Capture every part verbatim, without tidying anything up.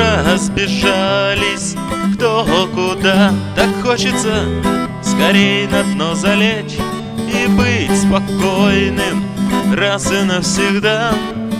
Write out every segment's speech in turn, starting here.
разбежались кто куда. Так хочется скорей на дно залечь и быть спокойным раз и навсегда.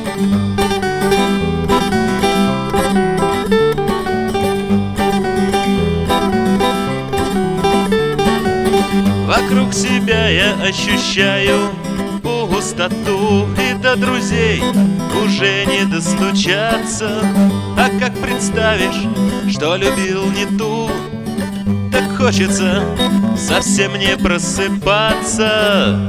Вокруг себя я ощущаю пустоту, и до друзей уже не достучаться. А как представишь, что любил не ту, так хочется совсем не просыпаться.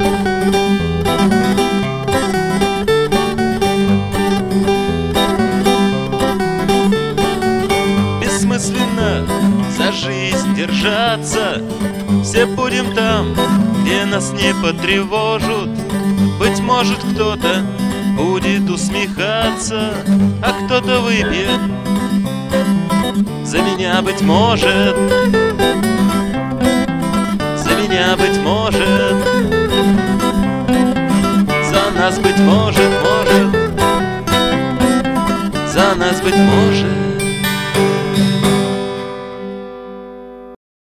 Бессмысленно за жизнь держаться. Все будем там, где нас не потревожат. Быть может, кто-то будет усмехаться, а кто-то выпьет за меня, быть может. За меня, быть может. За нас, быть может, может. За нас, быть может.